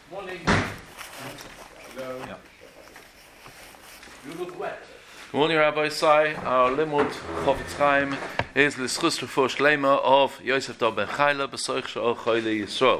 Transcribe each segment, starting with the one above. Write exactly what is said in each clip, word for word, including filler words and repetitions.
Morning. Hello. Yeah. You look wet. Good morning, Rabbi Sai. Our limud Chofetz Chaim is l'schus refuah shlema of Yosef Dov ben Chayla b'soich she'ol Choyle Yisrael.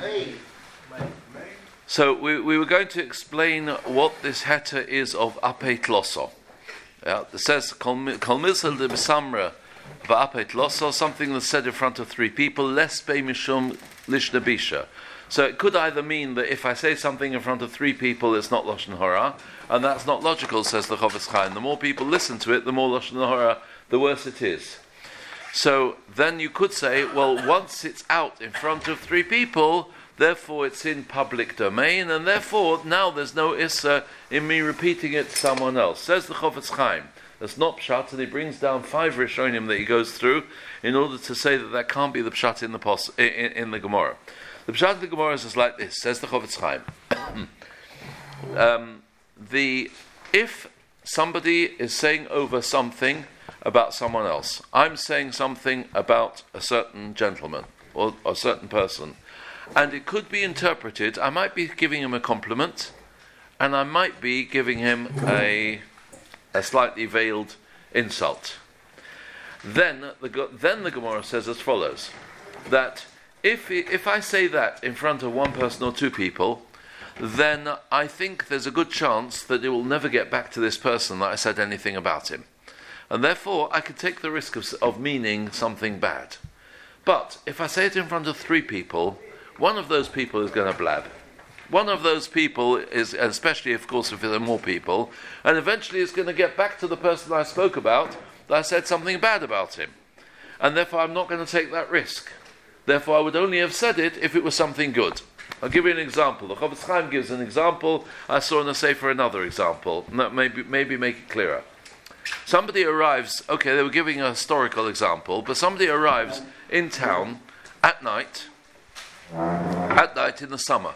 So we, we were going to explain what this heter is of apeit loso. Yeah, it says kol mizal de b'samra v'apeit loso, something that's said in front of three people, les bei mishum lishna bisha. So it could either mean that if I say something in front of three people, it's not Lashon Hara, and that's not logical, says the Chofetz Chaim. The more people listen to it, the more Lashon Hara, the worse it is. So then you could say, well, once it's out in front of three people, therefore it's in public domain, and therefore now there's no issa in me repeating it to someone else. Says the Chofetz Chaim. That's not pshat, and he brings down five rishonim that he goes through in order to say that that can't be the pshat in the pos- in, in the Gemara. The pshat of the Gemara is like this, says the Chofetz Chaim. um, the if somebody is saying over something about someone else, I'm saying something about a certain gentleman or, or a certain person, and it could be interpreted, I might be giving him a compliment, and I might be giving him a a slightly veiled insult. Then the then the Gemara says as follows, that If if I say that in front of one person or two people, then I think there's a good chance that it will never get back to this person that I said anything about him. And therefore, I could take the risk of, of meaning something bad. But if I say it in front of three people, one of those people is going to blab. One of those people is, especially, of course, if there are more people, and eventually it's going to get back to the person I spoke about, that I said something bad about him. And therefore, I'm not going to take that risk. Therefore, I would only have said it if it was something good. I'll give you an example. The Chofetz Chaim gives an example. I saw in the Sefer another example. And that maybe maybe make it clearer. Somebody arrives. Okay, they were giving a historical example, but somebody arrives in town at night. At night in the summer,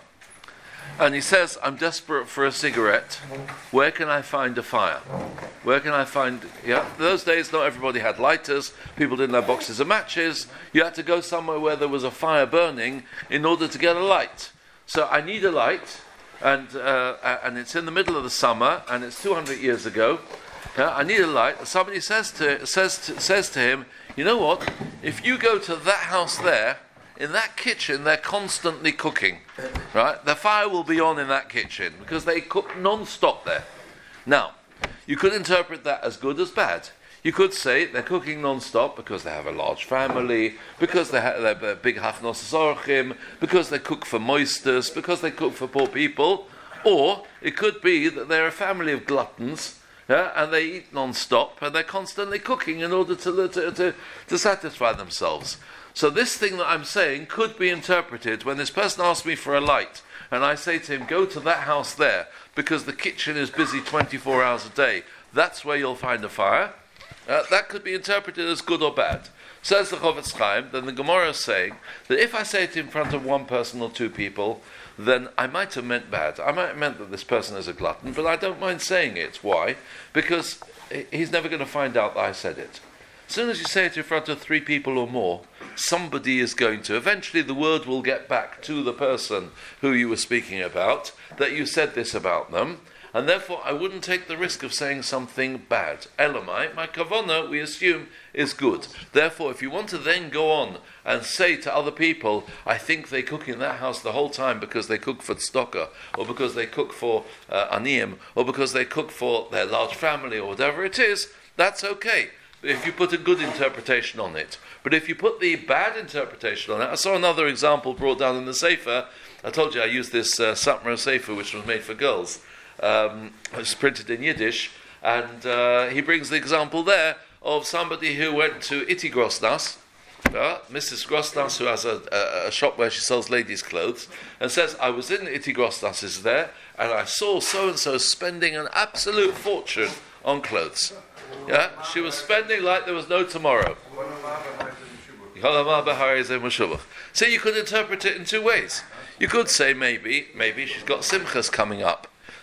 and he says, "I'm desperate for a cigarette. Where can I find a fire? Where can I find..." Yeah, those days, not everybody had lighters. People didn't have boxes of matches. You had to go somewhere where there was a fire burning in order to get a light. So I need a light, and uh, and it's in the middle of the summer, and it's two hundred years ago. Yeah, I need a light. Somebody says to says to, says to him, "You know what? If you go to that house there, in that kitchen, they're constantly cooking, right? The fire will be on in that kitchen because they cook non-stop there." Now, you could interpret that as good as bad. You could say they're cooking non-stop because they have a large family, because they have they're big hafnos zorchim, because they cook for moisters, because they cook for poor people, or it could be that they're a family of gluttons, yeah, and they eat non-stop and they're constantly cooking in order to to to, to satisfy themselves. So this thing that I'm saying could be interpreted when this person asks me for a light, and I say to him, "Go to that house there, because the kitchen is busy twenty-four hours a day. That's where you'll find a fire." Uh, that could be interpreted as good or bad. Says the Chofetz Chaim, then the Gemara is saying that if I say it in front of one person or two people, then I might have meant bad. I might have meant that this person is a glutton, but I don't mind saying it. Why? Because he's never going to find out that I said it. As soon as you say it in front of three people or more, somebody is going to. Eventually the word will get back to the person who you were speaking about, that you said this about them, and therefore I wouldn't take the risk of saying something bad. Elamai, my kavanah, we assume, is good. Therefore, if you want to then go on and say to other people, "I think they cook in that house the whole time because they cook for tzedakah, or because they cook for uh, aniyim, or because they cook for their large family, or whatever it is," that's okay. If you put a good interpretation on it. But if you put the bad interpretation on it, I saw another example brought down in the Sefer. I told you I used this uh, Satmar Sefer, which was made for girls. Um, it was printed in Yiddish, and uh, he brings the example there of somebody who went to Iti Grosnas, uh, Missus Grosnas, who has a, a, a shop where she sells ladies' clothes, and says, "I was in Iti Grosnas's there, and I saw so-and-so spending an absolute fortune on clothes." Yeah, she was spending like there was no tomorrow. So you could interpret it in two ways. You could say maybe, maybe she's got simchas coming up,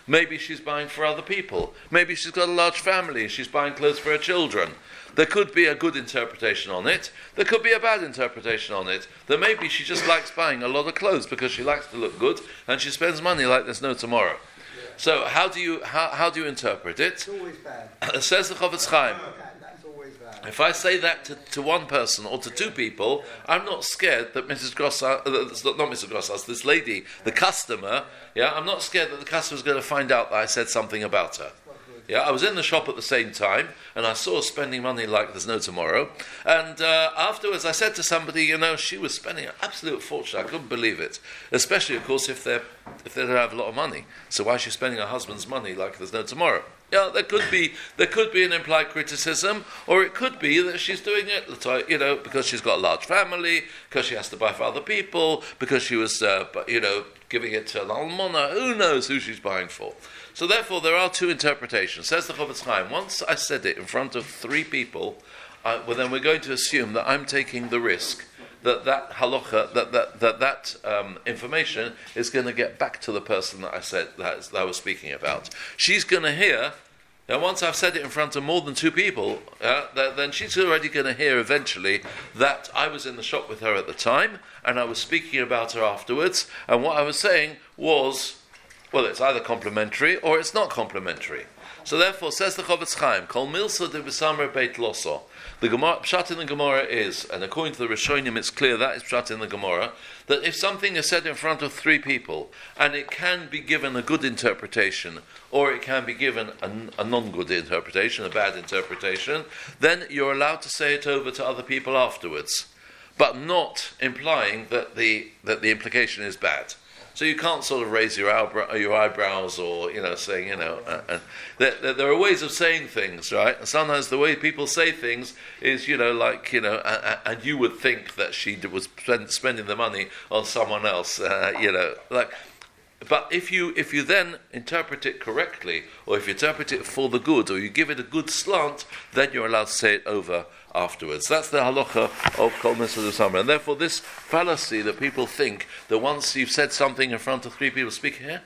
Maybe she's buying for other people. Maybe she's got a large family and she's buying clothes for her children. There could be a good interpretation on it. There could be a bad interpretation on it. That maybe she just likes buying a lot of clothes because she likes to look good and she spends money like there's no tomorrow. Yeah. So how do you how, how do you interpret it? It's always bad. Says the Chofetz Chaim. That's always bad. If I say that to, to one person or to two people, I'm not scared that Missus Grossas, uh, not Missus Grossas, this lady, the customer, yeah, I'm not scared that the customer's going to find out that I said something about her. Yeah, I was in the shop at the same time, and I saw her spending money like there's no tomorrow. And uh, afterwards, I said to somebody, you know, she was spending an absolute fortune. I couldn't believe it. Especially, of course, if they if they don't have a lot of money. So why is she spending her husband's money like there's no tomorrow? Yeah, there could be there could be an implied criticism, or it could be that she's doing it, you know, because she's got a large family, because she has to buy for other people, because she was, uh, you know, giving it to an almana. Who knows who she's buying for? So therefore, there are two interpretations. Says the Chofetz Chaim, once I said it in front of three people, uh, well, then we're going to assume that I'm taking the risk that that halacha, that that that, that um, information is going to get back to the person that I said that, that I was speaking about. She's going to hear. Now, once I've said it in front of more than two people, uh, that, then she's already going to hear eventually that I was in the shop with her at the time, and I was speaking about her afterwards, and what I was saying was, well, it's either complimentary or it's not complimentary. So therefore, says the Chofetz Chaim, Kol milsa de b'samer beit loso. The Gemara, Pshat in the Gemara is, and according to the Rishonim, it's clear that is Pshat in the Gemara, that if something is said in front of three people, and it can be given a good interpretation, or it can be given a, a non-good interpretation, a bad interpretation, then you're allowed to say it over to other people afterwards, but not implying that the that the implication is bad. So you can't sort of raise your eyebrow, your eyebrows, or you know, saying you know. Uh, uh, there, there are ways of saying things, right? And sometimes the way people say things is, you know, like you know, uh, and you would think that she was spend, spending the money on someone else, uh, you know, like. But if you if you then interpret it correctly, or if you interpret it for the good, or you give it a good slant, then you're allowed to say it over afterwards. That's the halacha of Kol Milsa de B'samer. And therefore this fallacy that people think that once you've said something in front of three people, speak here?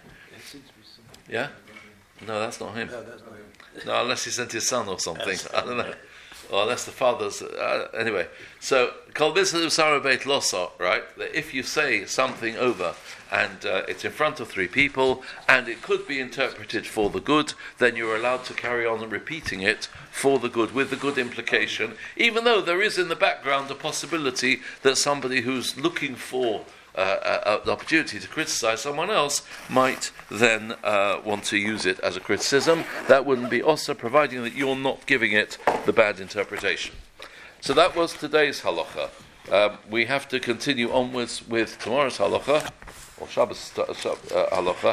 Yeah? No, that's not him. No, that's not him. No, unless he sent his son or something. I don't know. Or unless the father's... Uh, anyway, so Kol Milsa de B'samer beit loso, right? That if you say something over and uh, it's in front of three people, and it could be interpreted for the good, then you're allowed to carry on repeating it for the good, with the good implication, even though there is in the background a possibility that somebody who's looking for uh, an opportunity to criticize someone else might then uh, want to use it as a criticism. That wouldn't be also, providing that you're not giving it the bad interpretation. So that was today's halacha. Um, we have to continue onwards with tomorrow's halacha, or Shabbos uh, halacha.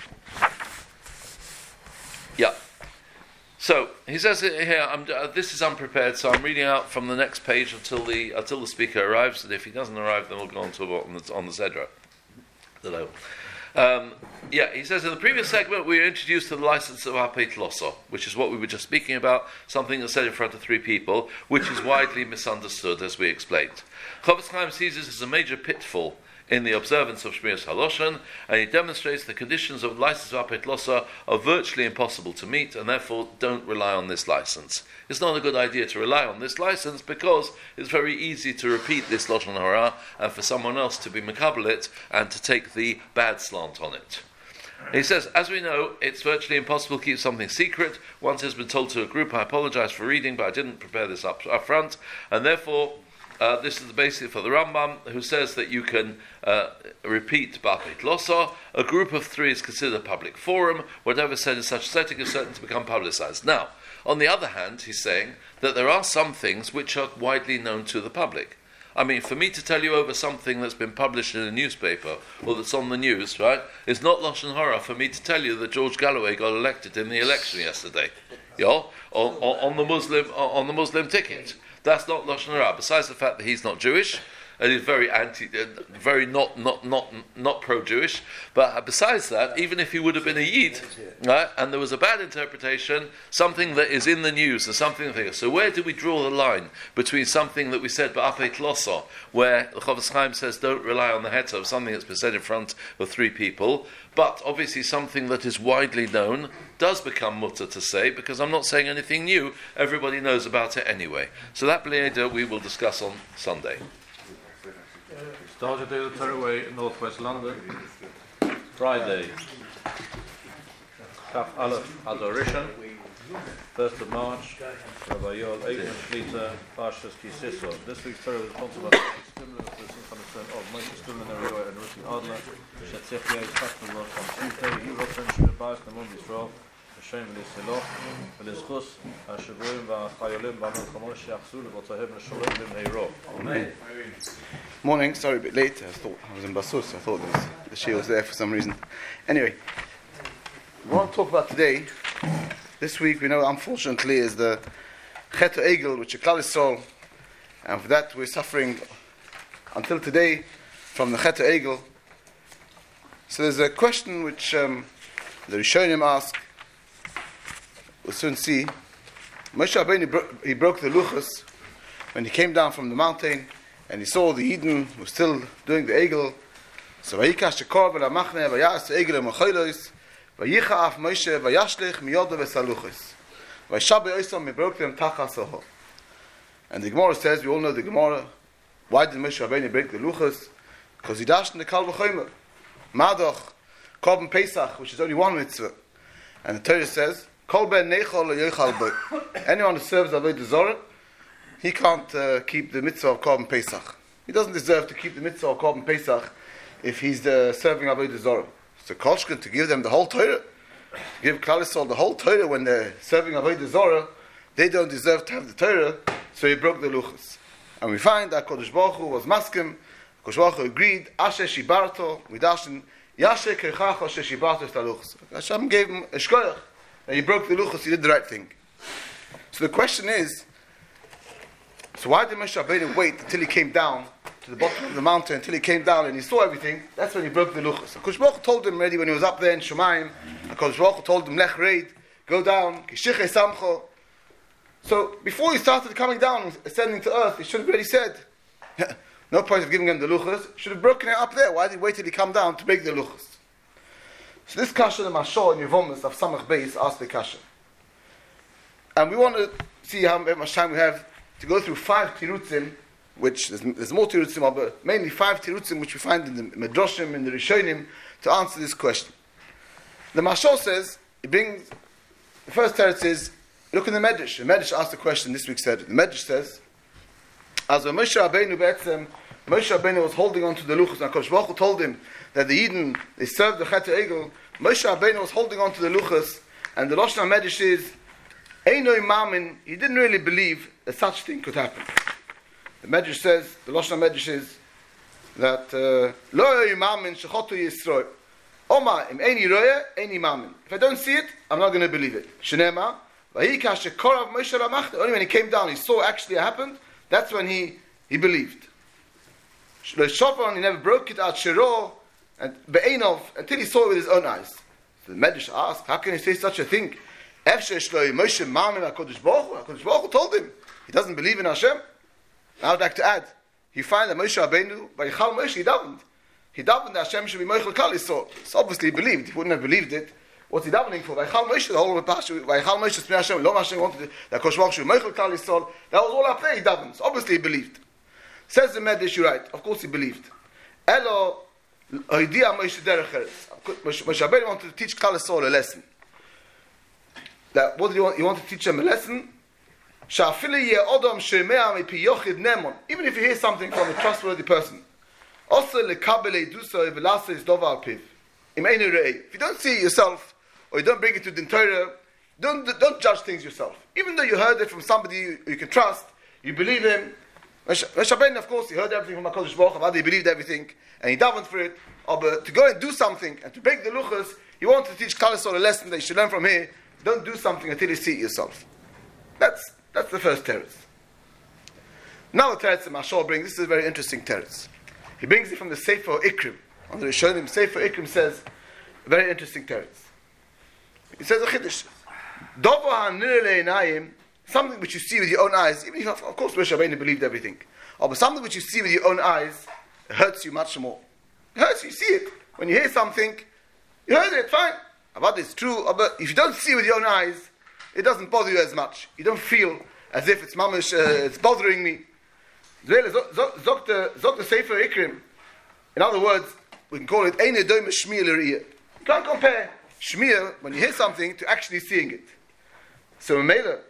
Yeah. So he says it here. I'm, uh, this is unprepared, so I'm reading out from the next page until the until the speaker arrives. And if he doesn't arrive, then we'll go on to on the, on the Zedra. Hello. Um, yeah, he says in the previous segment we were introduced to the license of Apeit Loso, which is what we were just speaking about, something that's said in front of three people, which is widely misunderstood, as we explained. Chofetz Chaim sees this as a major pitfall in the observance of Shmiras Haloshen, and he demonstrates the conditions of license of Apeit Loso are virtually impossible to meet, and therefore don't rely on this license. It's not a good idea to rely on this license because it's very easy to repeat this Lashon Hara and for someone else to be makabel it and to take the bad slant on it. He says, as we know, it's virtually impossible to keep something secret. Once it's been told to a group, I apologize for reading, but I didn't prepare this up, up front, and therefore Uh, this is the basis for the Rambam, who says that you can uh, repeat Ba'apeit Loso. A group of three is considered a public forum. Whatever said in such a setting is certain to become publicized. Now, on the other hand, he's saying that there are some things which are widely known to the public. I mean, for me to tell you over something that's been published in a newspaper, or that's on the news, right, it's not Lashon Hara for me to tell you that George Galloway got elected in the election yesterday, you know, on, on, on the Muslim on the Muslim ticket. That's not Lashon Hara. Besides the fact that he's not Jewish, and he's very anti, uh, very not not not not pro-Jewish. But besides that, even if he would have been a Yid, right, and there was a bad interpretation, something that is in the news, or something that. So where do we draw the line between something that we said ba'apeit loso, where the Chofetz Chaim says don't rely on the heter of something that's been said in front of three people, but obviously something that is widely known does become mutter to say, because I'm not saying anything new, everybody knows about it anyway. So that B'li'eda we will discuss on Sunday. Started the Terraway in Northwest London, Friday, Kaf Aleph Adoration, first of March, Rabbi Yoel Eichmann Shlita, Parshas Ki Sisro. This week's Torah is sponsored by the Stimler for the Symphony of Moshe Stimler Nerioy and Ruti Adler, Shetzechia is Fashionable on Tuesday, he wrote French Rebbeis Namon Yisrael, Hashem L'Siloch, L'Zchus, HaShavuim VaChayolim B'Milchamo She'achzu L'Votahem L'Sholem L'Mheiro. Amen. Morning, sorry a bit late. I thought I was in Basus. I thought was, the Shia was there for some reason. Anyway, we want to talk about today. This week, we know, unfortunately, is the Chet Egel, which is Klal Yisrael, and for that we're suffering until today from the Chet Egel. So there's a question which um, the Rishonim ask. We'll soon see. Moshe Rabbeinu bro- he broke the luchos when he came down from the mountain and he saw the Eden who was still doing the Egel. So Vayikash Shekor v'lamachne v'yas Egel v'machaylos v'yicha af Moshe v'yashlich miyoda v'saluchos v'yishabe oisom he broke them tachas oho. And the Gemara says, we all know the Gemara, why did Moshe Rabbeinu break the luchos? Because he dashed in the Kal V'chomer Madoch Korban Pesach, which is only one mitzvah. And the Torah says, Kol ben nechol yochal bo. Anyone who serves Avodah Zarah, he can't uh, keep the mitzvah of Korban Pesach. He doesn't deserve to keep the mitzvah of Korban Pesach if he's uh, serving Avodah Zarah. So Kolshkin, to give them the whole Torah, to give Klal Yisrael the whole Torah when they're serving Avodah Zarah, they don't deserve to have the Torah, so he broke the luchos. And we find that Kodesh Baruch Hu was maskim, Kodesh Baruch Hu agreed, Asher Shibarto, we dashin, Yasher Kerchach Asher Shibarto Staluchos. Hashem gave him a shkoyach. And he broke the luchos, he did the right thing. So the question is, so why did Moshe Rabbeinu wait until he came down to the bottom of the mountain, until he came down and he saw everything? That's when he broke the luchos. So Kodesh Baruch Hu told him already when he was up there in Shemayim, and Kodesh Baruch Hu told him, Lech reid, go down, Kishiche Samcho. So before he started coming down, ascending to earth, he should have already said, no point of giving him the luchos, should have broken it up there. Why did he wait till he come down to break the luchos? So this kasha, the Mashal in Yevomis of Samach Beis asked the kasha. And we want to see how much time we have to go through five tirutzim, which there's, there's more tirutzim, but mainly five tirutzim which we find in the Medrashim, in the Rishonim, to answer this question. The Mashal says, it brings, the first teretz is, look in the Medrash. The Medrash asked the question, this week said, the Medrash says, as when Moshe Rabbeinu Be'etzem, Moshe Rabbeinu was holding on to the luchos, and Kodesh Baruch Hu told him that the Eden, they served the Chet Egel. Moshe Rabbeinu was holding on to the luchos, and the Lashon HaMedrash is, Einoi Mamin, he didn't really believe that such thing could happen. The Medrash says, the Lashon HaMedrash is, that, Lo Einoi Mamin shechotu Yisroi, Oma im Eini Roya, Eini Mamin. If I don't see it, I'm not going to believe it. Shnema, Vayikash Shekorav Moshe Ramachne, only when he came down, he saw actually it happened, that's when he, he believed. Shofar, he never broke it out Shiro and Be'enov until he saw it with his own eyes. So the Medrash asked, how can he say such a thing? Efshe Shloi Moshe Mamin HaKodesh Baruch Hu. HaKodesh Baruch Hu told him he doesn't believe in Hashem. Now I'd like to add, you find that Moshe Rabbeinu, by Yichal Moshe, he davened. He davened that Hashem should be Moichel Klal Yisrael. So obviously he believed. He wouldn't have believed it. What's he davening for? By Yichal Moshe, the whole of the Pasha, by Yichal Moshe, Tzmi Hashem, Lo Hashem wanted that Kodesh Baruch Hu should be Moichel Klal Yisrael. That was all up there. He davened. So obviously he believed. Says the Medrash, you're right. Of course he believed. Elo, Oidia Moshe Derech Eretz. Moshe Rabbeinu wanted to teach Klal Yisrael a lesson. That what did he want? He wanted to teach them a lesson. Sha'afili yeh odom she'mea mipi yochid nemon. Even if you hear something from a trustworthy person. Also lekabel edusa v'lasa is dovar piv. Im einu re'ei. If you don't see it yourself, or you don't bring it to the Torah, don't don't judge things yourself. Even though you heard it from somebody you, you can trust, you believe him. Moshe Rabbeinu, of course, he heard everything from HaKadosh Baruch Hu, he believed everything, and he davened for it. Oh, but to go and do something, and to break the luchos, he wanted to teach Klal Yisrael a lesson that you should learn from here. Don't do something until you see it yourself. That's that's the first teretz. Now the teretz the Mashal brings, this is a very interesting teretz. He brings it from the Sefer Ikrim. On the Rishonim, Sefer Ikrim says, a very interesting teretz. He says a chiddush. Dovo ha'nir le'enayim, something which you see with your own eyes, even if, of course, Moshe Rabbeinu believed everything. Oh, but something which you see with your own eyes, it hurts you much more. It hurts you, you see it. When you hear something, you heard it, fine. But it's true, but if you don't see with your own eyes, it doesn't bother you as much. You don't feel as if it's mamish, uh, it's bothering me. Zok the Sefer Ikrim. In other words, we can call it Ein Edoim Shmiel L'Riyah. You can't compare Shmiel, when you hear something, to actually seeing it. So, Mela,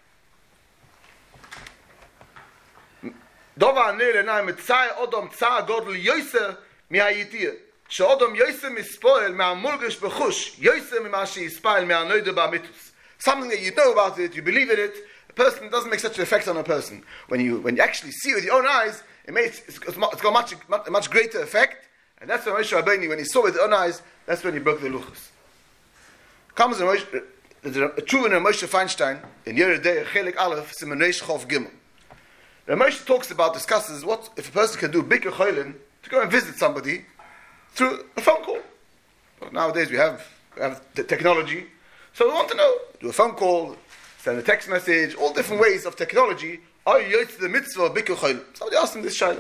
Dova Anir Lenai Mitzai Odom Tzah Godel Yoser Mi'ayitiyah. She'odom Yoser Mispoel Me'amulgesh B'chush Yoser Mi'mashi Yispael Me'anoide Ba'mitus. Something that you know about it, you believe in it, a person doesn't make such an effect on a person. When you when you actually see with your own eyes, it makes it's, it's got much, much much greater effect. And that's when Moshe Rabbeinu, when he saw with his own eyes, that's when he broke the luchos. Comes a Moshe, there's a true in Moshe Feinstein in Yeridei Chelik Aleph Siman Reish Chof Gimel. The Moshe talks about, discusses what if a person can do bikur cholim to go and visit somebody through a phone call. Well, nowadays we have we have the technology, so we want to know, do a phone call, send a text message, all different ways of technology. Are you yotze the mitzvah of bikur cholim? Somebody asked him this shayla.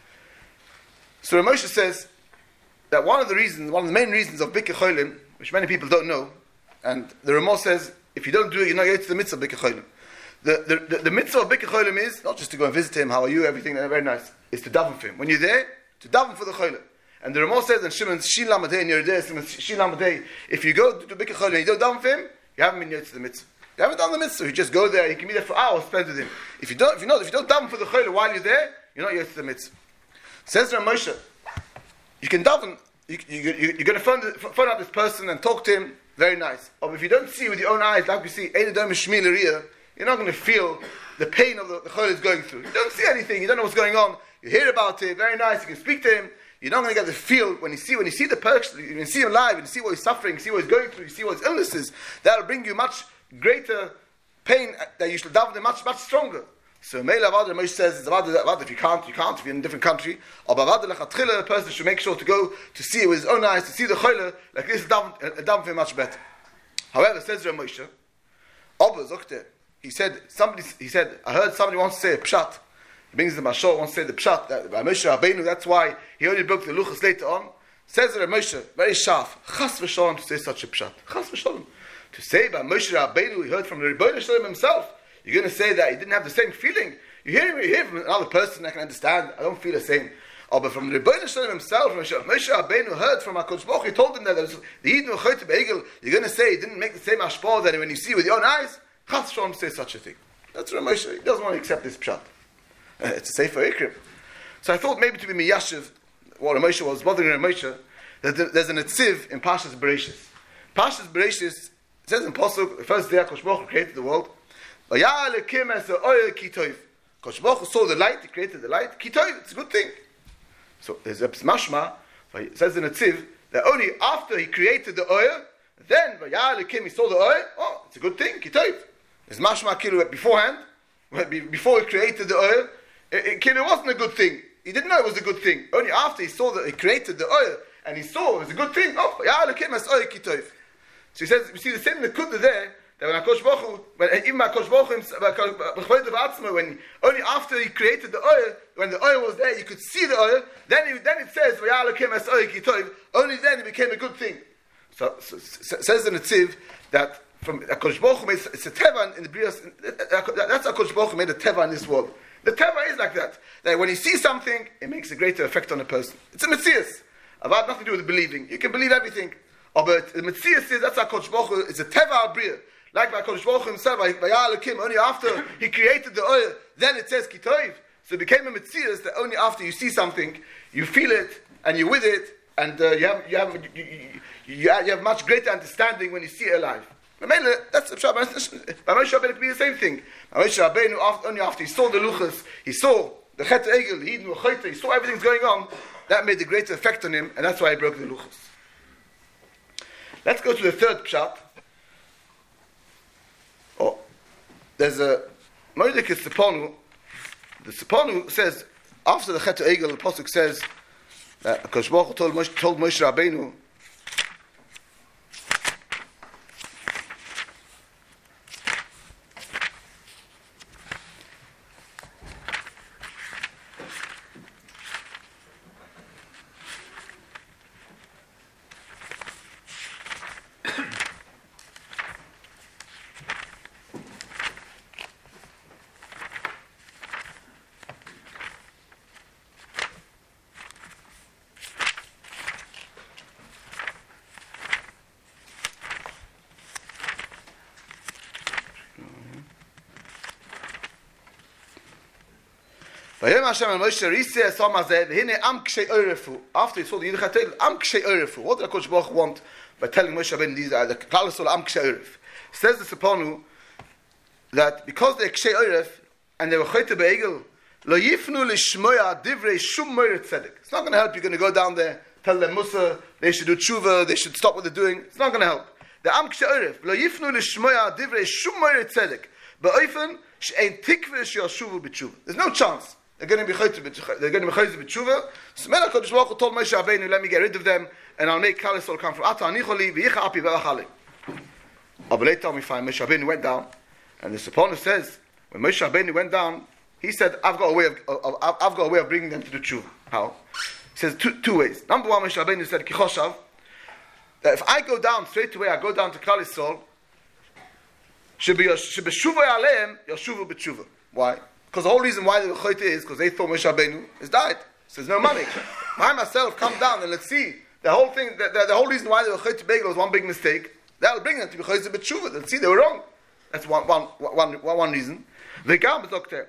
So Moshe says that one of the reasons, one of the main reasons of bikur cholim, which many people don't know, and the Ramah says, if you don't do it, you're not yotze the mitzvah of bikur cholim. The, the, the, the mitzvah of bikur cholim is not just to go and visit him, how are you, everything, very nice. It's to daven for him. When you're there, to daven for the cholim. And the Ramah says in Shimon Shin Lamadei, and you're there, Shin Lamadei, if you go to bikur cholim and you don't daven for him, you haven't been yotze the mitzvah. You haven't done the mitzvah. You just go there. You can be there for hours, spend with him. If you don't, if you know, if you don't daven for the cholim while you're there, you're not yotze the mitzvah. Says Rav Moshe, you can daven. You, you, you, you're going to phone, phone out this person and talk to him. Very nice. Or if you don't see with your own eyes, like we see, Ein Edoim Shmiel L'Riyah, you're not going to feel the pain of the, the chol is going through. You don't see anything. You don't know what's going on. You hear about it. Very nice. You can speak to him. You're not going to get the feel when you see when you see the person. You see him live. And you see what he's suffering. You see what he's going through. You see what his illness is. That'll bring you much greater pain that you should daven much much stronger. So Meila Avada Moshe says, if you can't, you can't, if you're in a different country. Or Avada Lechatchila, a person should make sure to go to see it with his own eyes, to see the choyle, like this, a daven for him much better. However, says Rav Moshe, Abba Zokte, he said, somebody, he said, I heard somebody wants to say a pshat. He brings the Mashal, wants to say the pshat, that by Moshe Rabbeinu, that's why he only broke the luchas later on. Says Rav Moshe, very sharp, chas v'shalom to say such a pshat. Chas v'shalom. To say by Moshe Rabbeinu, he heard from the Rebbeinu Shalom himself. You're going to say that he didn't have the same feeling. You hear him, you hear from another person, I can understand, I don't feel the same. Oh, but from the Rebbeinu Shalom himself, Moshe Rabbeinu heard from HaKadosh Baruch Hu, he told him that the Yidden Choyte Be'egel, you're going to say he didn't make the same hashpah that when you see with your own eyes, Chas Shalom say such a thing. That's what Moshe, he doesn't want to accept this pshat. Uh, it's a Sefer Ikrim. So I thought maybe to be Miyashiv, what Moshe was bothering Moshe, that there's a netziv in Pashas Bereshis. Pashas Bereshis, it says in Pasuk, the first day HaKadosh Baruch Hu created the world, HaKadosh Baruch Hu saw the light, he created the light, Kitov, it's a good thing. So there's a mashma, it says in the Tziv, that only after he created the oil, then Vayalekim, he saw the oil, oh, it's a good thing, Kitov. There's mashma kilu beforehand, before he created the oil, it, it, it wasn't a good thing. He didn't know it was a good thing. Only after he saw that he created the oil, and he saw it was a good thing, oh, Vayalekim has oil Kitov. So he says, we see the same nekuda there, that when HaKadosh Baruch Hu, when even HaKadosh Baruch Hu, when only after he created the oil, when the oil was there, you could see the oil. Then, he, then it says, only then it became a good thing. So, so, so says in the Tziv that from HaKadosh Baruch Hu made it's a teva in the Brias. That's HaKadosh Baruch Hu made a teva in this world. The teva is like that. That when you see something, it makes a greater effect on a person. It's a metzias. About nothing to do with believing. You can believe everything. Oh, but the metzias is that's HaKadosh Baruch Hu. It's a teva abriya. Like by HaKadosh Baruch Hu himself, by Ya'alakim, only after he created the oil, then it says Kitov. So it became a metzias that only after you see something, you feel it, and you're with it, and uh, you have you have you, you, you have much greater understanding when you see it alive. That's by Moshe Rabbeinu could be the same thing. Moshe Rabbeinu, only after he saw the luchas, he saw the Chet Egel, the Yidden Choyte, he saw everything's going on, that made a greater effect on him, and that's why he broke the luchas. Let's go to the third pshat. Oh, there's a Mordechai Stepanu the Siponu says, after the Chet Egel, the Pasuk says, that Akash Baruch Hu told Moshe, told Moshe Rabbeinu, Vayom Hashem and Moshe Riseh Samazeh V'hine Am Kshei Orefu. After he saw the Yiduchat Tegel, Am Kshei Orefu. What did HaKadosh Baruch Hu want by telling Moshe Rabbeinu these are the Klal Yisrael Am Kshei Oref? Says the Siponu that because they're Kshei Oref and they were Choyte Be'egel, Lo Yifnu Lishmoya Divrei Shum Moiret Tzedek. It's not going to help. You're going to go down there, tell them Musa, they should do tshuva, they should stop what they're doing. It's not going to help. The Am Kshei Oref, Lo Yifnu Lishmoya Divrei Shum Moiret Tzedek. Ba'ofen She'ein Tikveh She'yashuvu B'tshuva. There's no chance. They're going to be chayzer. They're going to be chayzer b'tshuva. So Melech Kodesh Baruch Hu told Moshe Rabbeinu, "Let me get rid of them, and I'll make Klal Yisrael come from Ata Anicholi v'yicha api v'achale." But later we find Moshe Rabbeinu went down, and the Siponu says when Moshe Rabbeinu went down, he said, "I've got a way of, of I've got a way of bringing them to the tshuva." How? He says two two ways. Number one, Moshe Rabbeinu said, "Kichoshav," that if I go down straight away, I go down to Klal Yisrael. Should be should be shuva aleim yashuvu b'tshuva. Why? Because the whole reason why they were choyte is because they thought Moshe Rabbeinu has died. So there's no money. I myself come down and let's see the whole thing. The, the, the whole reason why they were choyte begel was one big mistake. That'll bring them to be choyte b'tshuva. Let's see they were wrong. That's one one one one, one reason. The gam doctor.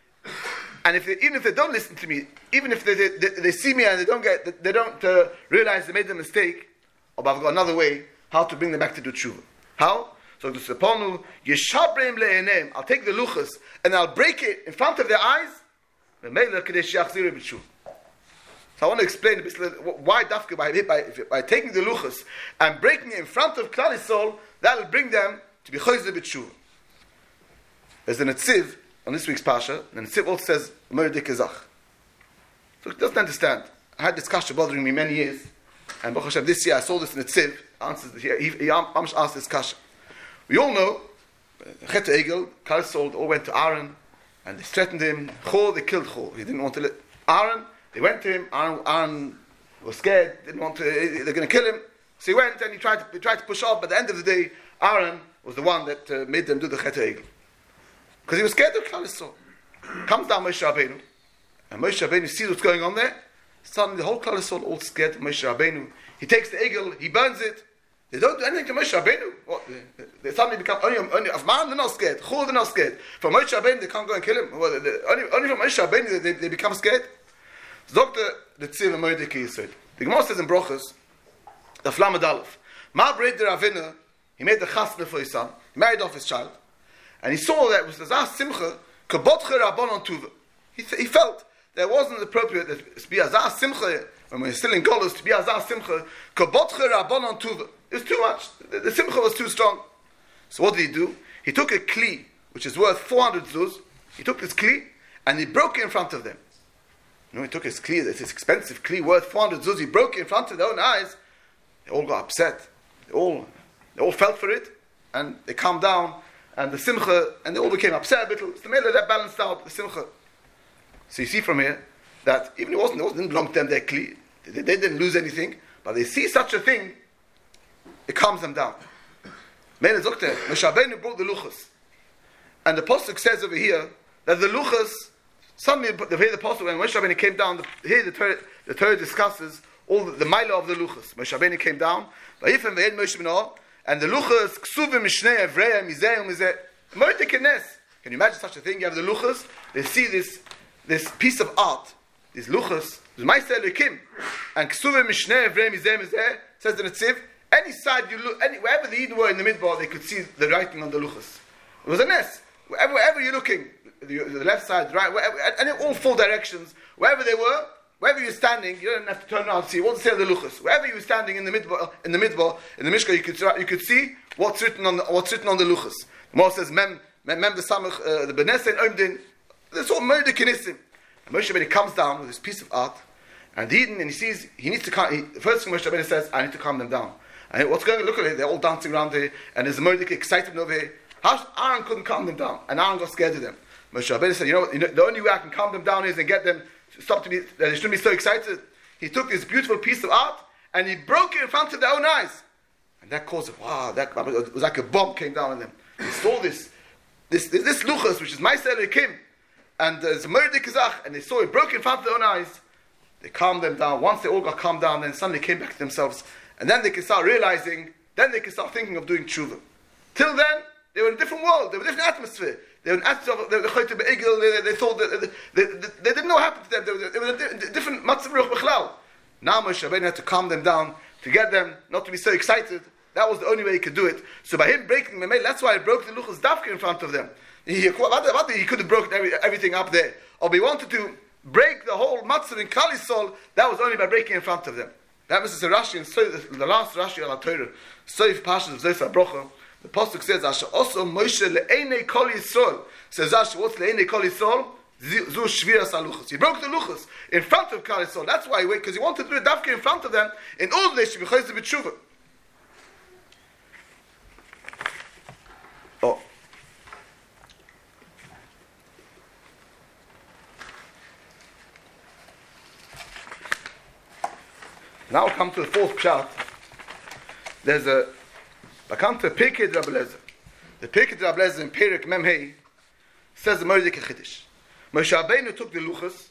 And if they, even if they don't listen to me, even if they they, they, they see me and they don't get they don't uh, realize they made the mistake, oh, but I've got another way how to bring them back to do tshuva. How? So the Siponu, Yeshabreim le'enem, I'll take the luchas and I'll break it in front of their eyes. So I want to explain a bit why Dafka by, by, by taking the luchas and breaking it in front of Klal Yisrael, that will bring them to be choyzer b'tshuva. There's a Netziv on this week's Pasha, and the Netziv also says Merdik Ezach. So he doesn't understand. I had this kasha bothering me many years, and Baruch Hashem, this year I saw this Netziv answers the, he, he, he asked this kasha. We all know, Chet Egel, Klal Yisrael all went to Aaron, and they threatened him. Chor, they killed Chor. He didn't want to let Aaron. They went to him. Aaron, Aaron was scared. Didn't want to. They're going to kill him. So he went and he tried to he tried to push off. But at the end of the day, Aaron was the one that uh, made them do the Chet Egel because he was scared of Klal Yisrael. Comes down Moshe Rabbeinu, and Moshe Rabbeinu sees what's going on there. Suddenly, the whole Klal Yisrael all scared of Moshe Rabbeinu. He takes the Egel, he burns it. They don't do anything to Moshe Rabbeinu. What? They, they suddenly become only, only of man. They're not scared. Chol, they're not scared. From Moshe Rabbeinu, they can't go and kill him. Well, they, only, only from Moshe Rabbeinu, they, they become scared. So, Doctor the Tziv and Moedek Yisrael. The Gemara says in Brochus, the Flamed Aleph, Ma Breid the Ravina, he made the chasna for his son. He married off his child, and he saw that it was Azah Simcha Kabotche Rabbanon Tuva. He he felt that it wasn't appropriate that to be Azah Simcha when we're still in Golus to be Azah Simcha Kabotche Rabbanon Tuva. It was too much. The, the simcha was too strong. So what did he do? He took a kli, which is worth four hundred zuz. He took this kli and he broke it in front of them. You know, he took his kli, this expensive kli worth four hundred zuz. He broke it in front of their own eyes. They all got upset. They all, they all felt for it, and they calmed down. And the simcha, and they all became upset a bit. It's the middle that balanced out the simcha. So you see from here that even it wasn't, it didn't belong to them their kli. They, they didn't lose anything, but they see such a thing. It calms them down. Mele Zokte, Moshe Rabbeinu brought the luchas. And the Pasuk says over here that the luchas, suddenly, the way the Pasuk, when Moshe Rabbeinu came down, the, here the Torah, the Torah discusses all the, the mila of the luchas. Moshe Rabbeinu came down, and the luchas, ksuvim mishnei evreya, mizeh, mizeh, moedek enes. Can you imagine such a thing? You have the luchas, they see this, this piece of art, these luchas, ma'aseh Elokim, and ksuvim mishnei evreya, mizeh, mizeh, says the Netziv, any side you look, any, wherever the Yidden were in the midbar, they could see the writing on the luchas. It was a nest. Wherever, wherever you're looking, the, the left side, the right, wherever, and in all four directions, wherever they were, wherever you're standing, you don't have to turn around and see what's say the luchas. Wherever you're standing in the midbar, in the midbar, in the mishka, you could you could see what's written on the, what's written on the luchas. The Moshe says, "Mem, mem, mem the samach, uh, the benesin omdin." This all murder kinissim. And Moshe Rabbeinu comes down with this piece of art, and the Eden, and he sees he needs to calm. He, the first thing Moshe Rabbeinu says, I need to calm them down. And what's going on? Look at it. They're all dancing around there, and there's a murder excited over here. How Aaron couldn't calm them down, and Aaron got scared of them. Moshe Rabbeinu said, you know what? You know, the only way I can calm them down is and get them to stop to be. They shouldn't be so excited. He took this beautiful piece of art and he broke it in front of their own eyes, and that caused it. Wow, that it was like a bomb came down on them. They saw this, this, this, this luchas, which is Ma'aseh Elokim, and there's a murder kazach, and they saw it broke in front of their own eyes. They calmed them down. Once they all got calmed down, then suddenly came back to themselves, and then they can start realizing. Then they can start thinking of doing tshuva. Till then, they were in a different world. They were in a different atmosphere. They were in atmosphere. They were they, they thought that they, they, they didn't know what happened to them. They were, they were in a different matzav ruach b'chlal. Now Moshe Rabbeinu had to calm them down to get them not to be so excited. That was the only way he could do it. So by him breaking the mail, that's why he broke the luchas dafka in front of them. He, he could have broken every, everything up there. Or he wanted to break the whole matzav in Klal Yisrael. That was only by breaking in front of them. That was the Rashi, and the last Rashi al Torah, Soif Pashas of Zos HaBrocha. The pasuk says, "Asher also Moshe le'enei Kol Yisrael." Says Rashi, what's le'enei Kol Yisrael? Zu shviras haluchos. He broke the luchos in front of Klal Yisrael. That's why he waited, because he wanted to do it dafka in front of them, in order they should be chayzer b'tshuva. Oh. Now we'll come to the fourth pshat. There's a, I come to Pirkei Rabbi Eliezer. The Pirkei Rabbi Eliezer in Perek Mem Hey says the Mordek Chiddush. Moshe Rabbeinu took the luchas,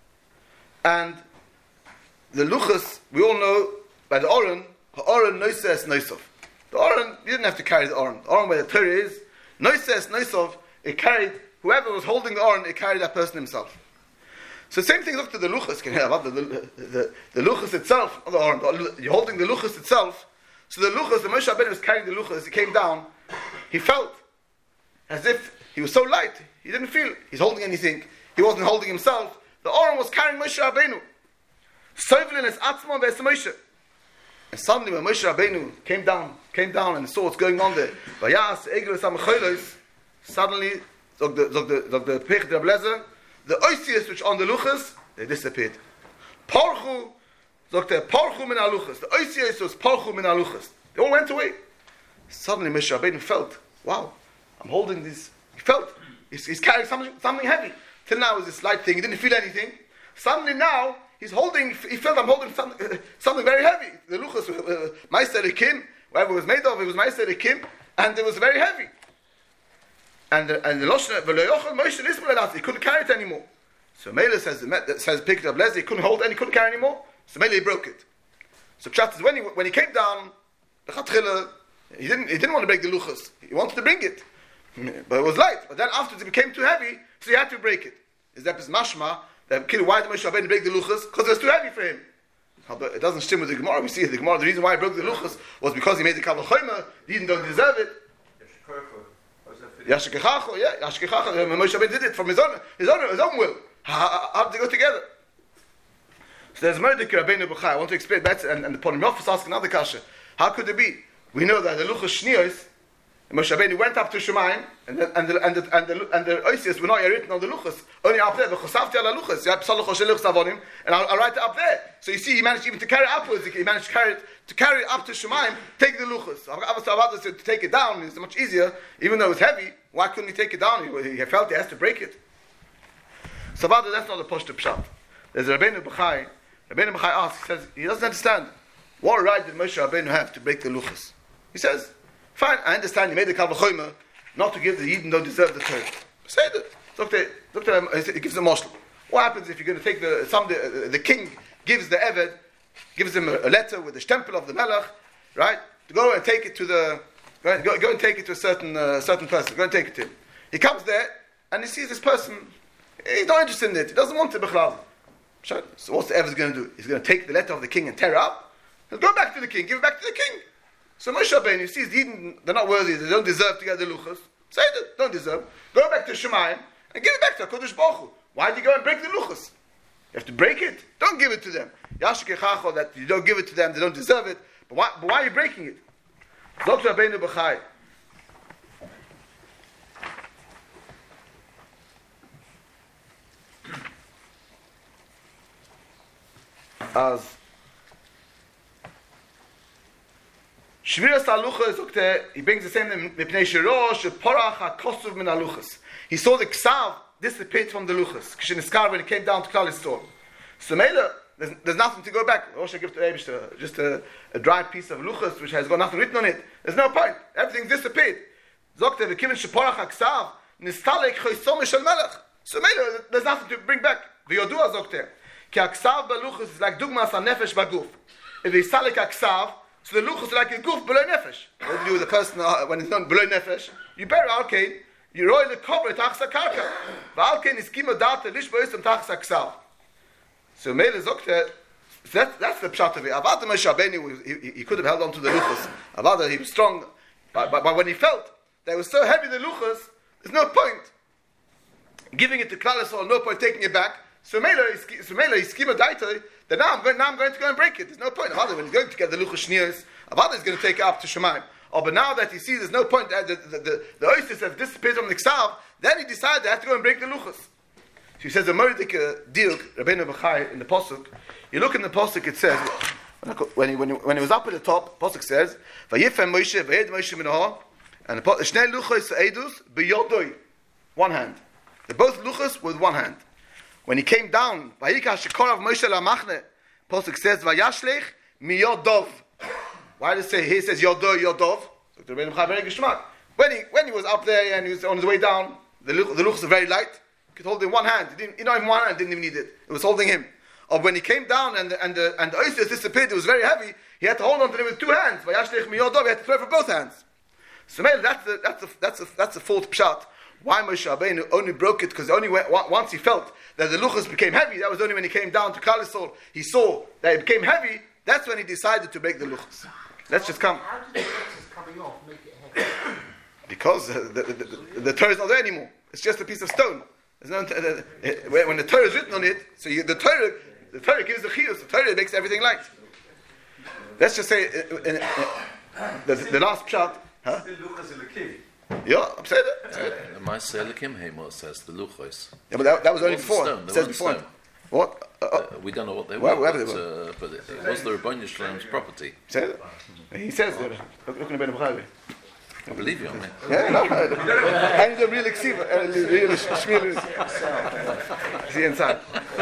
and the luchas, we all know, by the Oren, Ha'oren noises noisov. The Oren, you didn't have to carry the Oren. The Oren where the Torah is, noises noisov, it carried, whoever was holding the Oren, it carried that person himself. So same thing, look to the luchas, can you hear about the, the, the, the luchas itself, the Oren, you're holding the luchas itself. So the luchas, the Moshe Rabbeinu was carrying the luchas, he came down, he felt as if he was so light, he didn't feel he's holding anything, he wasn't holding himself. The Oren was carrying Moshe Rabbeinu. Soivlin is atzmon ve'es Moshe. And suddenly when Moshe Rabbeinu came down, came down and saw what's going on there, Vayas Egros HaMecholos, suddenly, zog the zog the zog the Pirkei Rabbi Eliezer, the oisius which on the luchas, they disappeared. Parchu, zog the Parchu min haluchas. The oisius was Parchu min haluchas. They all went away. Suddenly Moshe Rabbeinu felt, wow, I'm holding this. He felt he's, he's carrying something something heavy. Till now it was this light thing. He didn't feel anything. Suddenly now he's holding. He felt I'm holding something, uh, something very heavy. The luchas, uh, Ma'aseh Elokim, whatever it was made of, it was Ma'aseh Elokim, and it was very heavy. And the, and the Loshna v'loyochel Moshe Nisbel Elat, he couldn't carry it anymore. So Mele says says Pirkei Rabbi Eliezer, he couldn't hold it and he couldn't carry anymore. So Mele he broke it. So Pshat is when he when he came down, the Chatchila, he didn't he didn't want to break the luchas. He wanted to bring it, but it was light. But then afterwards it became too heavy, so he had to break it. Is that his mashma? That why did Moshe Rabbeinu break the luchas? Because it was too heavy for him. It doesn't stem with the Gemara. We see the Gemara. The reason why he broke the luchas was because he made the Kavod Chomer. He didn't don't deserve it. Yashkechacho, yeah, Yashkechacho. Moshe Rabbeinu did it from his own, his own, his own will. How, how did they go together? So there's Mordek Rabbeinu B'chai. I want to explain better, and, and the Ponim is asking another kasha. How could it be? We know that the luchas shniyos, Moshe Rabbeinu went up to Shemayim, and the and the and the and the, and the oisius were not yet written on the luchas, only up there. V'chosavti ala luchas, yeah, psalach shel luchas avonim, and I'll, I'll write it up there. So you see, he managed even to carry it upwards. He managed to carry it to carry it up to Shemayim, take the luchas. Avos to take it down is much easier, even though it was heavy. Why couldn't he take it down? He, he felt he has to break it. So that's not the poshut pshat. There's Rabbeinu B'chai. Rabbeinu B'chai asks, he says he doesn't understand what right did Moshe Rabbeinu have to break the luchas. He says, fine, I understand you made the Kavod Chomer not to give the Yidden don't deserve the Torah. Say that. Doctor, doctor, he gives a moshel. What happens if you're going to take the some the, the king gives the Eved, gives him a, a letter with the stempel of the Melech, right? To go and take it to the go and, go, go and take it to a certain uh, certain person. Go and take it to him. He comes there and he sees this person. He's not interested in it. He doesn't want it. B'chlal. So what's the Eved going to do? He's going to take the letter of the king and tear it up. He'll go back to the king. Give it back to the king. So Moshe Rabbeinu sees the Eden, they're not worthy, they don't deserve to get the luchas. Say that, don't deserve. Go back to Shemayim and give it back to HaKadosh Baruch Hu. Why do you go and break the luchas? You have to break it. Don't give it to them. Yashkechacho, that you don't give it to them, they don't deserve it. But why, but why are you breaking it? Doctor Rabbeinu B'chai. as Shviras Haluchas, okay, he brings the same name, Mipnei Shirosh, Porach HaKosuv Min Haluchas. He saw the Ksav dissipate from the Luchas. Kishin Iskar, when he came down to Klal Yisrael. So Mela, there's, there's nothing to go back. Rosh give to Eibush just a, a dry piece of Luchas which has got nothing written on it. There's no point. Everything's disappeared. Zokte, V'kivin Sheporach HaKsav, Nistalek Choysom Shel Melech. So Mela, there's nothing to bring back. V'yodua Zokte. Ki HaKsav B'Luchas is like Dugmas HaNefesh B'Guf. If he Salek HaKsav, so the luchos are like a goof below nefesh. What do you do with a person uh, when it's not below nefesh? You bury alkain, you roll the cover tachsa karka. But alkain is kima data lish boisem tachsa ksav. So Mele zokte, that's that's the pshat of it. Avada Moshe Rabbeinu, he, he could have held on to the luchos. Avada, he was strong, but, but, but when he felt they were so heavy the luchos, there's no point giving it to Klal Yisrael, no point taking it back. So Mele, so Mele, he schema daita. Then now I'm, going, now I'm going to go and break it. There's no point. Avada, when he's going to get the luchos shnios, Avada is going to take it up to Shemaim. Oh, but now that he sees there's no point, uh, the the the, the oasis have disappeared from the Ksav, then he decided I have to go and break the luchos. So he says the Mordek Diuk, Rabbeinu Bechai in the Pasuk. You look in the Pasuk, it says when he when he, when he was up at the top, Pasuk says Vayifem Moshe Vayed Moshe Minah, and the Shnei luchos Eidus biyodoi, one hand. They're both luchos with one hand. When he came down, Vayika Shekorav Moshe LaMachne, Pasuk says, Vayashlech miyodov. Why does it say, here it says Yodov, Yodov? So the Rebbeinu Bechai very geschmack. When he, when he was up there and he was on his way down, the, the luchos are very light. He could hold it in one hand. He didn't, you know, in one hand, didn't even need it. It was holding him. Or when he came down and the, and the, and the oasis disappeared, it was very heavy, he had to hold on to it with two hands. Vayashlech miyodov, he had to throw it for both hands. So maybe that's the, that's the, that's the, that's the fourth pshat. Why Moshe Rabbeinu only broke it? Because only when, once he felt that the luchos became heavy, that was only when he came down to Klal Yisrael, he saw that it became heavy, that's when he decided to break the luchos. Let's just come. How did the excess coming off make it heavy? Because uh, the, the, the, the Torah is not there anymore. It's just a piece of stone. There's no, uh, uh, when the Torah is written on it, so you, the Torah the Torah gives the chiyus, the Torah makes everything light. Let's just say uh, uh, uh, the, the last pshat. Huh? Yeah, I'm saying that. The Ma'aseh Elokim Heimo says the luchos. Yeah, but that, that was only It before. stone, It says before. stone. What? Uh, uh, Uh, we don't know what they Well, were, whatever but, they were. uh, but it, it was the Rebbeinu Shlomo's property. say that. He says that. Look at the Rebbeinu Bechai. I believe you on me. Yeah, no. And the real exiva, uh, real shmir. See inside.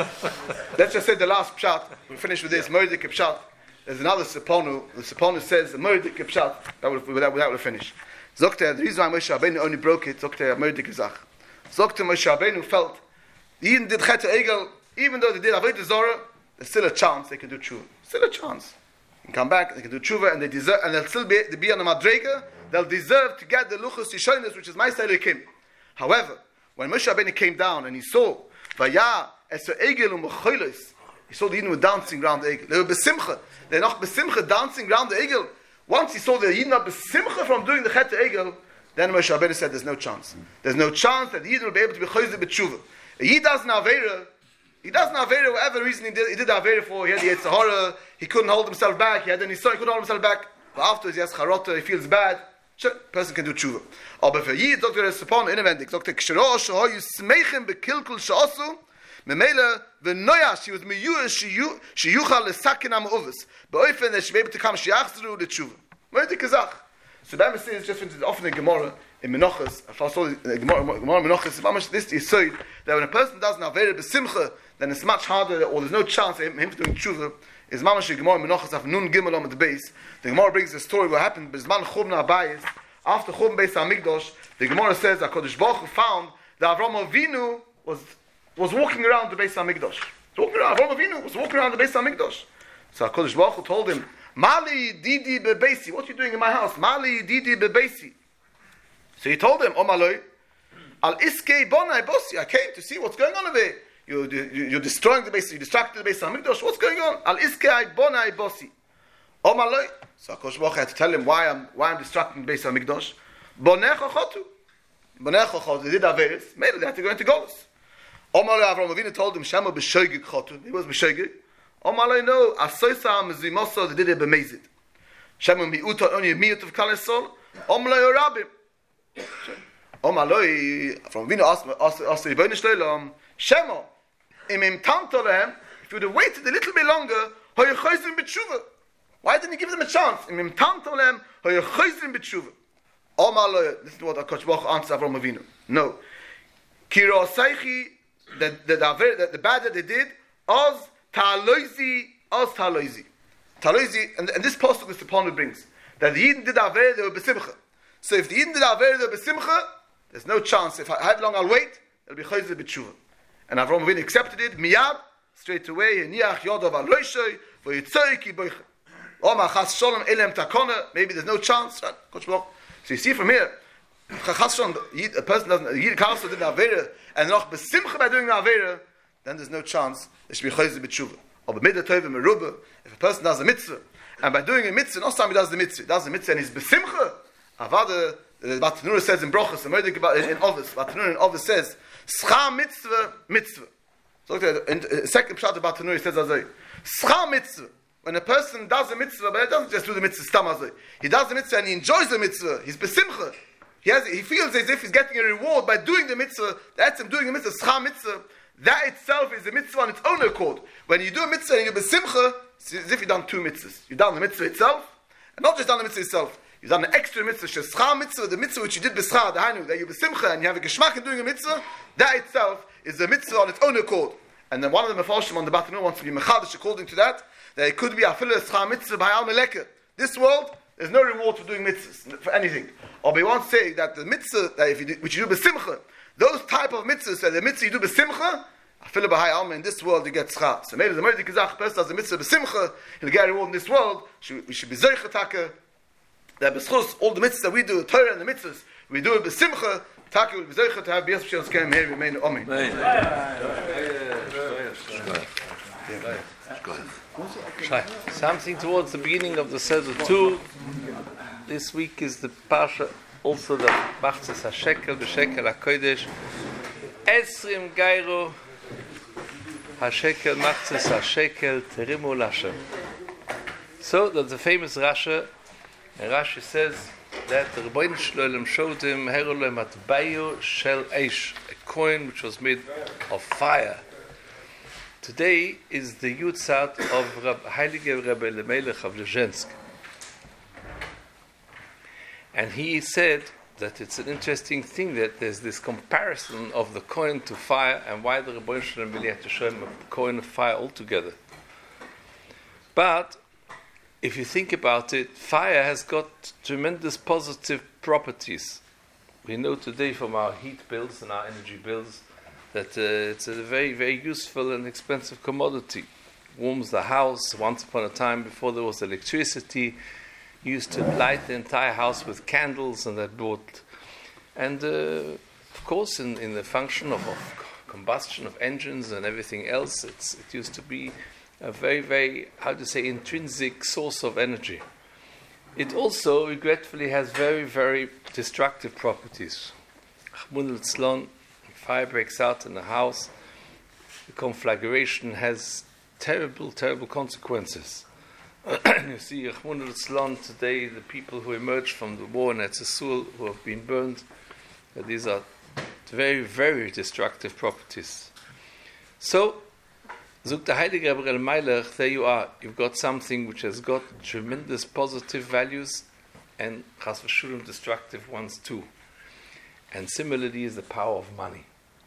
Let's just say the last pshat. We'll finish with this. Mordek pshat. There's another Seponu. The Seponu says the Mordek pshat. That will that will finish. Zokter, the reason why Moshe Rabbeinu only broke it. Zokter Mordek Zach. Zokter Moshe Rabbeinu felt even did Chet Egel, even though they did Avodah Zorah, there's still a chance they can do tshuva. Still a chance. They can come back, they can do tshuva, and they deserve, and they'll still be, they be on the madrega. They'll deserve to get the luchos yishonis, which is Ma'aseh Elokim. However, when Moshe Rabbeinu came down and he saw Vaya Eser Egel u'Mecholos, he saw the Yidden were dancing around the Egel. They were besimcha. They're not besimcha dancing around the Egel. Once he saw the Yidden are besimcha from doing the Chet Egel, then Moshe Rabbeinu said, "There's no chance. There's no chance that the Yidden will be able to be choyzeh b'tshuva." A Yid does an avera. He does an avera, whatever reason he did. He did the avera for. He had the Yetzer Hara. He couldn't hold himself back. He had any son. He couldn't hold himself back. But afterwards, he has charota. He feels bad. Sure, person can do tshuva. Aber für Yid, Doktor Esapon, inwendig, Doktor Kshero, Shehoyu Smeichim bekilkul she'osu, memele v'noya, she was meyuah, sheyuchal lesakin ha'ma'uvis, be'oifen that she be able to come, sheyachzru l'tshuva. Moedik kazach. So that we see is just often in Gemara, in Menachos, I saw the Gemara, Gemara Menachos, this is so that when a person does an avera b'simcha, then it's much harder, or there's no chance of him, him doing tshuva. Is mamash Gemara Menachos of Nun Gimel on the base. The Gemara brings the story what happened. Bizman Churban Abayis after Churban Beis Hamikdash, the Gemara says that Kodesh Baruch Hu found that Avraham Avinu was was walking around the Beis Hamikdash. Walking around, Avraham Avinu was walking around the Beis Hamikdash. So Kodesh Baruch Hu told him, Mali Didi Bebeisi, what are you doing in my house? Mali Didi Bebeisi. So he told him, Omaloi, Al Iskei Bonai Bosi, I came to see what's going on over here. You, you, you're destroying the base, you distracted the base of Hamikdash. What's going on? Al iskei bonai bosi. Omaloi. So Kodesh Baruch Hu had to tell him why I'm why I'm distracting the base of Hamikdash. Bonei chochotu. Bonei chochotu. They did averis. Maybe they had to go into Golus. Omaloi Avraham Avinu told him Shema b'shoigig chotu. He was b'shoigig. Omaloi no. Asoisa mezimoso. They did it b'mezid. Shema miuta only a miut of Klal Yisrael. Omaloi orabim. Omaloi Avraham Avinu asked asked asked the Rebbeinu Shlomo Shema. If you would have waited a little bit longer, Why didn't he give them a chance? Listen to what Akash Baruch answers Avram Avinu. No. Kiro Saichi, the, the, the, the bad that they did, Oz Taloizi, Oz Taloizi. Taloizi, and, and this pasuk Mister Ponder brings, that the Yidden did Aver, they were besimcha. So if the Yidden did Aver, they were besimcha, there's no chance. If I, how long I'll wait, it'll be Chayzer b'tshuva. And Avram Avinu accepted it, miyad, straight away, Yeniach Yodav al Loishay, V'yitzoi ki boicha. Oma chas sholem elem takona, maybe there's no chance. So you see from here, chas sholem, a person doesn't, a Yid counsel did Aver, and noch besimcha by doing the Aver, then there's no chance. It should be Chayzer b'tshuva. Or b'midah tov merubah, if a person does a mitzvah, and by doing a mitzvah, not time he does the mitzvah, he does the mitzvah and he's besimcha, avada, the Batanura says in Brochus, in Ovis, Batanura in Ovis says, Scha mitzvah, mitzvah. So look at the second pshat of Batanura, he says, Scha mitzvah. When a person does a mitzvah, but he doesn't just do the mitzvah, stam azay. He does the mitzvah and he enjoys the mitzvah, he's besimcha. He has, he feels as if he's getting a reward by doing the mitzvah. That's him doing the mitzvah, Scha mitzvah. That itself is a mitzvah on its own accord. When you do a mitzvah and you're besimcha, it's as if you've done two mitzvahs. You've done the mitzvah itself, and not just done the mitzvah itself. You've done an extra mitzvah, shescha mitzvah, the mitzvah which you did b'scha, the hainu, that you b'simcha, and you have a geschmack in doing a mitzvah, that itself is a mitzvah on its own accord. And then one of the mefarshim on the Batanur wants to be mechadish according to that, that it could be a filah scha mitzvah by al meleka. This world, there's no reward for doing mitzvahs, for anything. Or we want to say that the mitzvah, that if you do, which you do b'simcha, those type of mitzvahs, that the mitzvah you do b'simcha, Afilu b'hai alma, in this world you get schar. So maybe the Mordechai Kazach person does the mitzvah b'simcha, he'll get a reward in this world. We should be zeicha taka. That b'schus, all the mitzvahs that we do, the Torah and the mitzvahs, we do it b'simcha. Taka will be zeicha to have b'yas b'shem skem here remain omen. Something towards the beginning of the Seder two. This week is the Parsha, also the Machzes HaShekel, B'Shekel HaKodesh. Esrim Gairu. HaShekel Machzes HaShekel Terimu Lashem. So that's the famous Rashi, and Rashi says that the Rebbeinu Shloim showed him Herolem Matbayu Shel Eish, a coin which was made of fire. Today is the Yutzat of Rab, Heilige Rebbe Lemelech of Lezhensk, and he said that it's an interesting thing that there's this comparison of the coin to fire, and why the Rebbeinu Shalom really had to show him a coin of fire altogether. But if you think about it, fire has got tremendous positive properties. We know today from our heat bills and our energy bills that uh, it's a very, very useful and expensive commodity. Warms the house. Once upon a time, before there was electricity, used to light the entire house with candles, and that brought, and uh, of course, in, in the function of, of combustion of engines and everything else, it's, it used to be a very, very, how to say, intrinsic source of energy. It also, regretfully, has very, very destructive properties. Fire breaks out in the house, the conflagration has terrible, terrible consequences. You see, today, the people who emerged from the war in Eretz Yisrael, who have been burned, uh, these are very, very destructive properties. So, Zuk the Heilige Rebbe Melech, there you are. You've got something which has got tremendous positive values and chas v'shulim destructive ones too. And similarly is the power of money.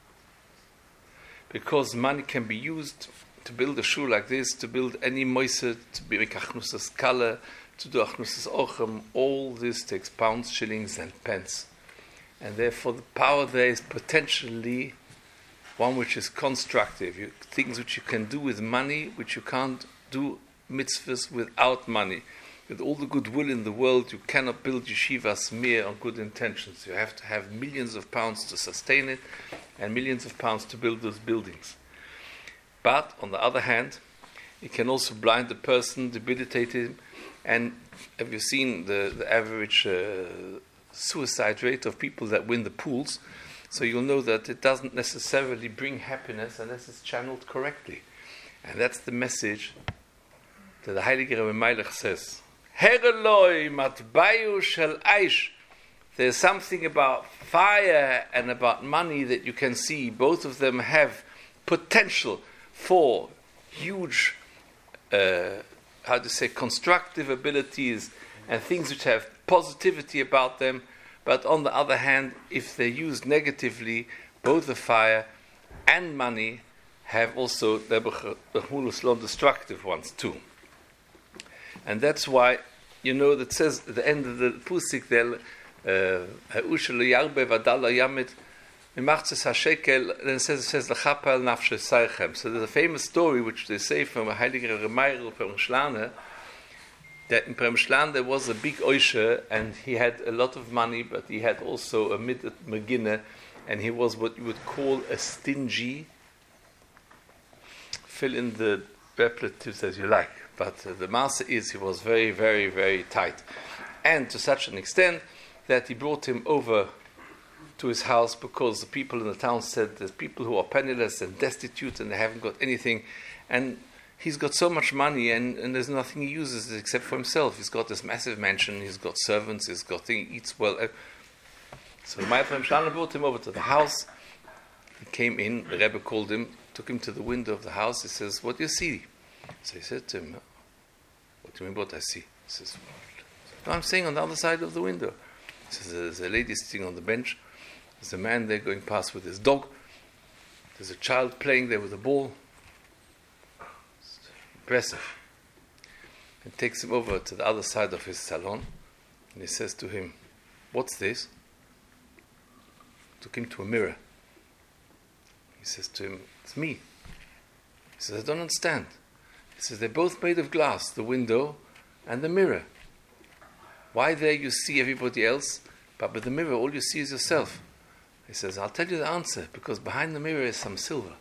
Because money can be used to build a shul like this, to build any moiset, to make achnusas kala, to do achnusas ochem, all this takes pounds, shillings and pence. And therefore the power there is potentially one which is constructive. You, things which you can do with money, which you can't do mitzvahs without money. With all the goodwill in the world, you cannot build yeshivas mere on good intentions. You have to have millions of pounds to sustain it, and millions of pounds to build those buildings. But, on the other hand, it can also blind the person, debilitate him, and have you seen the, the average uh, suicide rate of people that win the pools? So you'll know that it doesn't necessarily bring happiness unless it's channeled correctly. And that's the message that the Heilige Rebbe Melech says. Hereloi matbayu shel aish. There's something about fire and about money that you can see. Both of them have potential for huge uh, how to say, constructive abilities and things which have positivity about them. But on the other hand, if they're used negatively, both the fire and money have also the destructive ones too. And that's why, you know, that says at the end of the Pusik there, Ha'ushel yarbe vadala yamit, Mimachzes hashekel, then it says, it says, L'chapel nafshe saichem. So there's a famous story which they say from a Heiliger Remeir Prem Shlane, that in Prem Shlane there was a big oishe, and he had a lot of money, but he had also a midat megine, and he was what you would call a stingy. Fill in the repletives as you like, but uh, the master is he was very, very, very tight, and to such an extent that he brought him over to his house because the people in the town said there's people who are penniless and destitute and they haven't got anything, and he's got so much money and, and there's nothing he uses except for himself. He's got this massive mansion, he's got servants, he's got thing, he eats well. So the Ma'aper Shlane brought him over to the house. He came in, the Rebbe called him, took him to the window of the house. He says, "What do you see?" So he said to him, "What do you mean what I see?" He says, "No, I'm saying on the other side of the window." He says, "There's a lady sitting on the bench. There's a man there going past with his dog. There's a child playing there with a ball." It's impressive. And takes him over to the other side of his salon, and he says to him, "What's this?" Took him to a mirror. He says to him, "It's me." He says, "I don't understand." He says, "They're both made of glass, the window and the mirror. Why there you see everybody else, but with the mirror all you see is yourself?" He says, "I'll tell you the answer, because behind the mirror is some silver.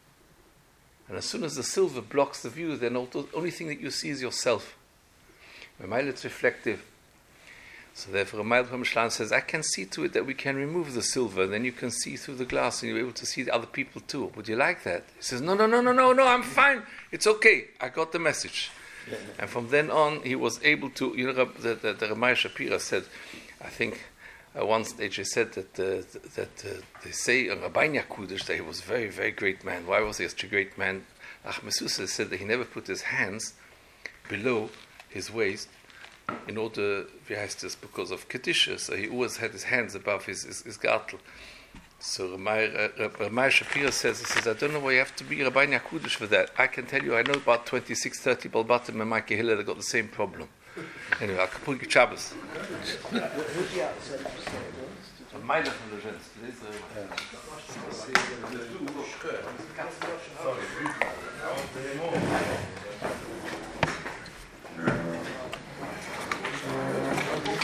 And as soon as the silver blocks the view, then the only thing that you see is yourself." Remail, it's reflective. So therefore, Remail from Shlane says, I can see to it that we can remove the silver, then you can see through the glass and you're able to see the other people too. Would you like that? He says, no, no, no, no, no, no, I'm fine. It's okay. I got the message. Yeah. And from then on, he was able to, you know, the, the, the Ramay Shapira said, I think, at one stage he said that uh, that uh, they say on Rabbi Yakudish that he was a very, very great man. Why was he such a great man? Ahmed Susa said that he never put his hands below his waist in order, wie heißt this, because of Kedisha. So he always had his hands above his, his, his gartel. So Ramay uh, Shapira says, he says, I don't know why you have to be Rabbi Yakudish for that. I can tell you, I know about twenty-six, thirty Balbatim and Mike Hiller that got the same problem. Anyway, I'll put you Shabbos. Meine von der Gens.